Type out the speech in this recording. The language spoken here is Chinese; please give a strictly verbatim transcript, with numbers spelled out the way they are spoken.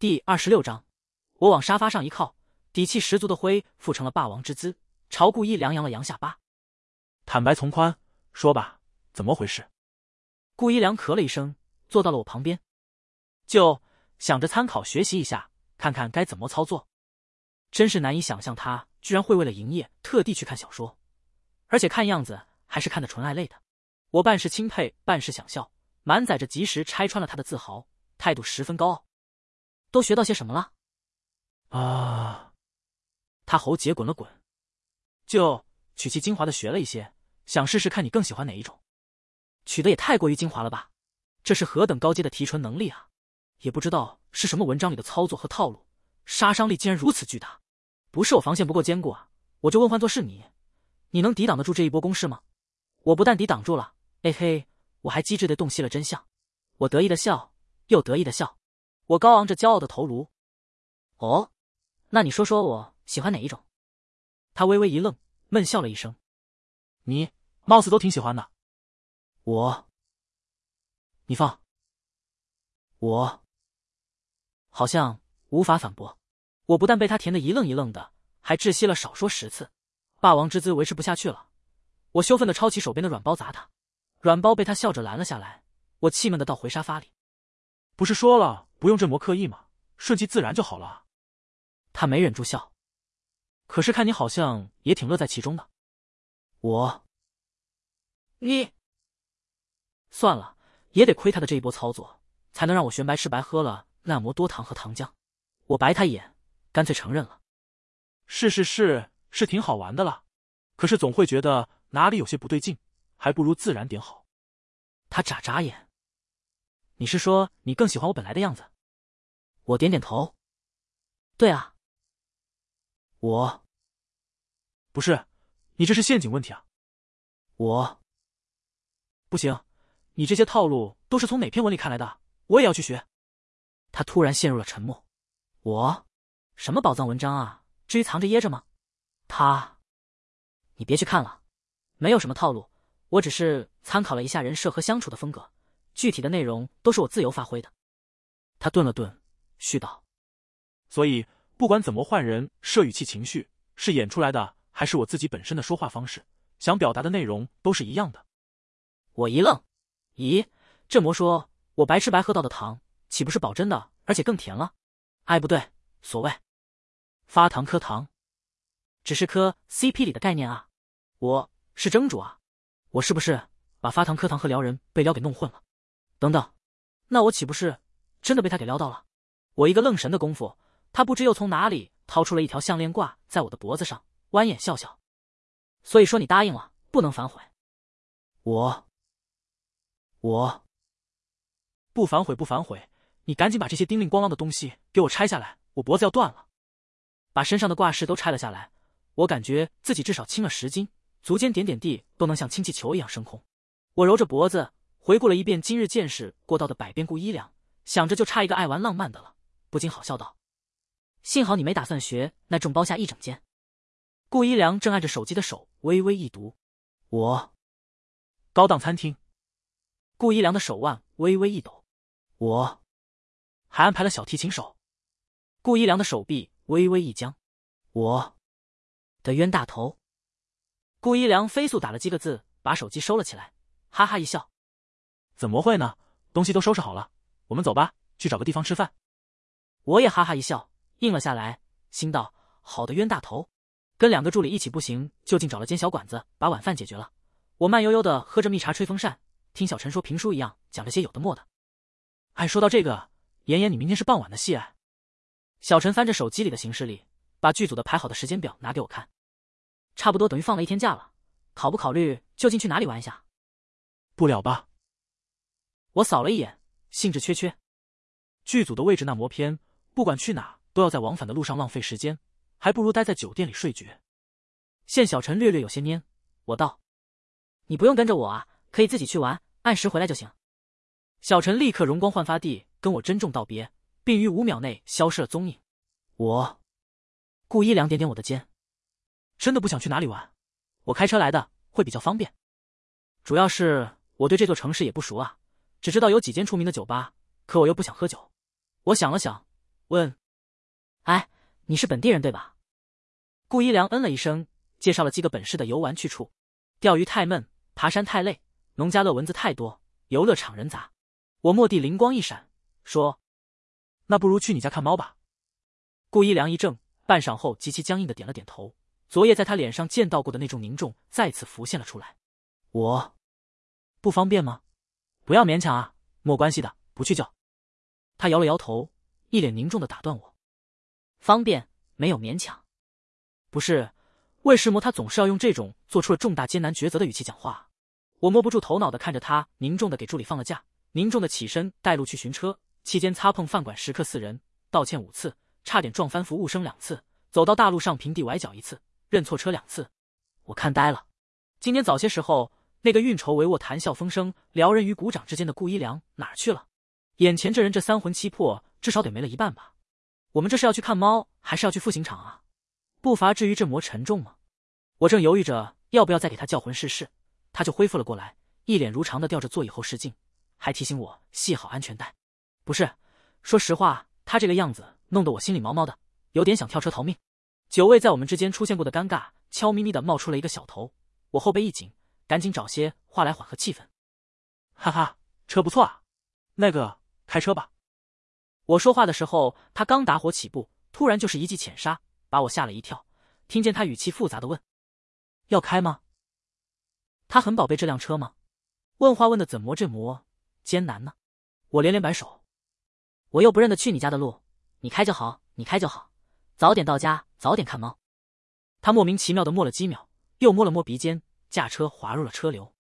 第二十六章，我往沙发上一靠，底气十足的恢复成了霸王之姿，朝顾一良扬了扬下巴。 坦白从宽，说吧，怎么回事？ 顾一良咳了一声，坐到了我旁边。就想着参考学习一下，看看该怎么操作。真是难以想象他居然会为了营业特地去看小说，而且看样子还是看得纯爱类的。我半是钦佩，半是想笑，满载着及时拆穿了他的自豪，态度十分高傲。都学到些什么了？ 啊！ 他喉结滚了滚，就取其精华的学了一些，想试试看你更喜欢哪一种。取的也太过于精华了吧，这是何等高阶的提纯能力啊！也不知道是什么文章里的操作和套路，杀伤力竟然如此巨大。不是我防线不够坚固啊，我就问换作是你，你能抵挡得住这一波攻势吗？我不但抵挡住了，哎嘿，我还机智地洞悉了真相。我得意的笑，又得意的笑，我高昂着骄傲的头颅。哦，那你说说我喜欢哪一种？他微微一愣，闷笑了一声。 你貌似都挺喜欢的。 我，你放。我好像无法反驳。我不但被他甜得一愣一愣的，还窒息了少说十次。霸王之姿维持不下去了，我羞愤地抄起手边的软包砸他，软包被他笑着拦了下来。我气闷地倒回沙发里。 不是说了不用振膜刻意吗？顺其自然就好了。 他没忍住笑。可是看你好像也挺乐在其中的。我，你，算了，也得亏他的这一波操作，才能让我玄白吃白喝了那么多糖和糖浆。我白他一眼，干脆承认了。 是是是，是挺好玩的了，可是总会觉得哪里有些不对劲，还不如自然点好。 他眨眨眼。你是说你更喜欢我本来的样子？我点点头。对啊。我， 不是，你这是陷阱问题啊。 我， 不行，你这些套路都是从哪篇文里看来的？我也要去学。 他突然陷入了沉默。我，什么宝藏文章啊？至于藏着掖着吗？他，你别去看了，没有什么套路，我只是参考了一下人设和相处的风格，具体的内容都是我自由发挥的。他顿了顿，絮道： 所以不管怎么换人设语气情绪，是演出来的还是我自己本身的说话方式，想表达的内容都是一样的。 我一愣，咦，这么说我白吃白喝到的糖岂不是保真的，而且更甜了？哎，不对，所谓发糖磕糖，只是磕 C P 里的概念啊。我是蒸煮啊，我是不是把发糖磕糖和撩人被撩给弄混了？等等，那我岂不是真的被他给撩到了？我一个愣神的功夫，他不知又从哪里掏出了一条项链挂在我的脖子上，弯眼笑笑。所以说你答应了，不能反悔。我，我不反悔不反悔，你赶紧把这些叮铃咣啷的东西给我拆下来，我脖子要断了。 把身上的挂饰都拆了下来，我感觉自己至少轻了十斤，足尖点点地都能像氢气球一样升空。我揉着脖子，回顾了一遍今日见识过到的百变顾一良，想着就差一个爱玩浪漫的了，不禁好笑道：幸好你没打算学那众包下一整间。顾一良正按着手机的手微微一读。我， 高档餐厅。 顾一良的手腕微微一抖。我， 还安排了小提琴手。 顾一良的手臂微微一僵。我的冤大头。顾一良飞速打了几个字，把手机收了起来，哈哈一笑。 怎么会呢？东西都收拾好了，我们走吧，去找个地方吃饭。 我也哈哈一笑，应了下来，心道：好的冤大头。跟两个助理一起步行，就近找了间小馆子，把晚饭解决了。我慢悠悠的喝着蜜茶吹风扇，听小陈说评书一样，讲这些有的没的。 哎，说到这个，妍妍，你明天是傍晚的戏哎。 小陈翻着手机里的行事历，把剧组的排好的时间表拿给我看。差不多等于放了一天假了，考不考虑就近去哪里玩一下？ 不了吧。 我扫了一眼，兴致缺缺。 剧组的位置那么偏，不管去哪都要在往返的路上浪费时间，还不如待在酒店里睡觉。 见小陈略略有些蔫，我道：你不用跟着我啊，可以自己去玩，按时回来就行。小陈立刻容光焕发地跟我珍重道别，并于五秒内消失了踪影。我，顾一良点点我的肩。 真的不想去哪里玩？ 我开车来的，会比较方便。主要是我对这座城市也不熟啊，只知道有几间出名的酒吧，可我又不想喝酒。我想了想， 问：“哎，你是本地人对吧？”顾一良嗯了一声，介绍了几个本市的游玩去处。钓鱼太闷，爬山太累，农家乐蚊子太多，游乐场人杂。我蓦地灵光一闪，说：“ 那不如去你家看猫吧。” 顾一良一怔，半晌后极其僵硬的点了点头。昨夜在他脸上见到过的那种凝重再次浮现了出来。我不方便吗？不要勉强啊，没关系的，不去就。他摇了摇头，一脸凝重的打断我：“方便，没有勉强。”不是，为什么他总是要用这种做出了重大艰难抉择的语气讲话？我摸不住头脑的看着他，凝重的给助理放了假，凝重的起身带路去寻车，期间擦碰饭馆食客四人，道歉五次，差点撞翻服务生两次，走到大路上平地崴脚一次，认错车两次。我看呆了。今天早些时候，那个运筹帷幄、谈笑风生、撩人于股掌之间的顾一良哪儿去了？眼前这人这三魂七魄，至少得没了一半吧？我们这是要去看猫，还是要去复刑场啊？步伐至于这么沉重吗？我正犹豫着要不要再给他叫魂试试，他就恢复了过来，一脸如常的吊着座椅后视镜，还提醒我系好安全带。不是，说实话，他这个样子弄得我心里毛毛的，有点想跳车逃命。久未在我们之间出现过的尴尬，悄咪咪的冒出了一个小头。我后背一紧，赶紧找些话来缓和气氛。 哈哈，车不错啊，那个开车吧。 我说话的时候，他刚打火起步，突然就是一记浅刹，把我吓了一跳。听见他语气复杂的问：“要开吗？”他很宝贝这辆车吗？问话问的怎么这么艰难呢？我连连摆手：“我又不认得去你家的路，你开就好，你开就好，早点到家，早点看猫。”他莫名其妙的摸了几秒，又摸了摸鼻尖，驾车滑入了车流。